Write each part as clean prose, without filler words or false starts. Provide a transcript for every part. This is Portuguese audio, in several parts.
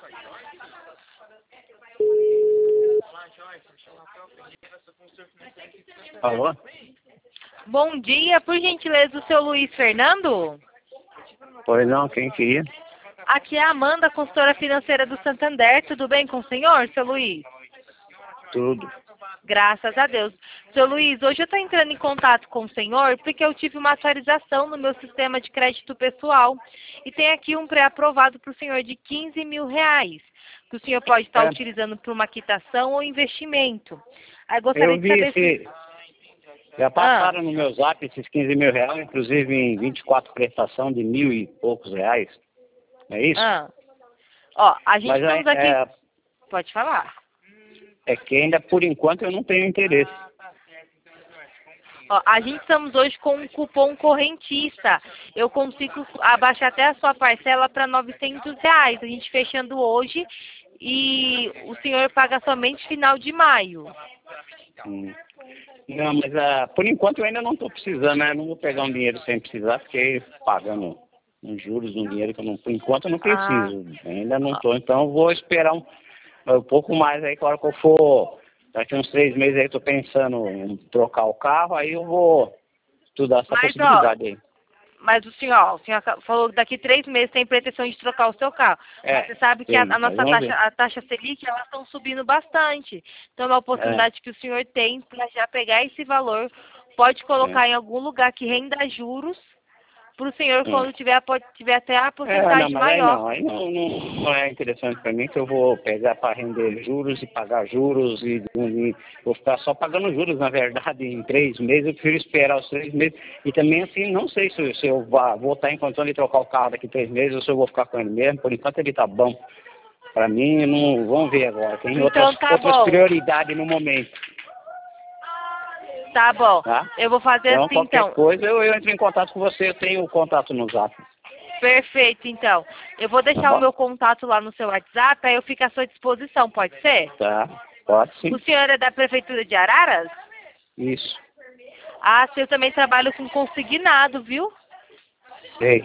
Alô? Bom dia, por gentileza, o seu Luiz Fernando? Pois não, quem queria? Aqui é a Amanda, consultora financeira do Santander. Tudo bem com o senhor, seu Luiz? Tudo. Graças a Deus. Seu Luiz, hoje eu estou entrando em contato com o senhor porque eu tive uma atualização no meu sistema de crédito pessoal e tem aqui um pré-aprovado para o senhor de R$ 15.000, que o senhor pode estar utilizando para uma quitação ou investimento. Aí gostaria Eu de vi saber se... já passaram no meu zap esses R$ 15.000, inclusive em 24 prestação de 1.000 e poucos reais. Não é isso? Ó, a gente Mas estamos aqui... Pode falar. É que ainda por enquanto eu não tenho interesse. Ó, a gente estamos hoje com um cupom correntista. Eu consigo abaixar até a sua parcela para R$ 900. A gente fechando hoje e o senhor paga somente final de maio. Não, mas por enquanto eu ainda não estou precisando, né? Eu não vou pegar um dinheiro sem precisar, porque pagando uns juros de um dinheiro que eu não, por enquanto eu não preciso. Ainda não estou, então eu vou esperar um pouco mais aí, claro que eu for, daqui uns 3 meses aí eu tô pensando em trocar o carro, aí eu vou estudar essa possibilidade aí. Mas o senhor falou que daqui 3 meses tem pretensão de trocar o seu carro. Mas você sabe que a nossa taxa, a taxa Selic, elas estão subindo bastante. Então é uma oportunidade que o senhor tem para já pegar esse valor, pode colocar em algum lugar que renda juros, para o senhor, quando tiver até a porcentagem maior. Aí não é interessante para mim, que eu vou pegar para render juros e pagar juros e vou ficar só pagando juros, na verdade, em 3 meses. Eu prefiro esperar os 3 meses. E também, assim, não sei se eu vou estar em condição de trocar o carro daqui 3 meses ou se eu vou ficar com ele mesmo. Por enquanto ele tá bom. Para mim, não, vamos ver agora. Tem outras prioridades no momento. Tá bom. Tá? Eu vou fazer então, assim, qualquer coisa, eu entro em contato com você. Eu tenho o contato no Zap. Perfeito, então. Eu vou deixar o meu contato lá no seu WhatsApp, aí eu fico à sua disposição, pode ser? Tá, pode sim. O senhor é da Prefeitura de Araras? Isso. Ah, eu também trabalho com consignado, viu? Sei.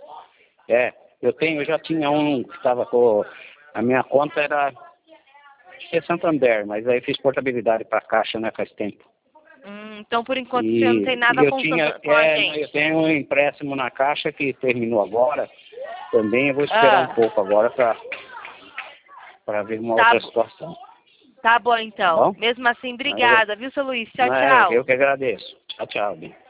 Eu já tinha um que estava com... A minha conta era... Acho que é Santander, mas aí fiz portabilidade para a Caixa, né, faz tempo. Então, por enquanto, o senhor não tem nada com a gente. Eu tenho um empréstimo na Caixa que terminou agora. Também eu vou esperar um pouco agora para ver uma outra situação. Tá bom, então. Tá bom? Mesmo assim, obrigada, viu, seu Luiz? Tchau, tchau. Eu que agradeço. Tchau, tchau.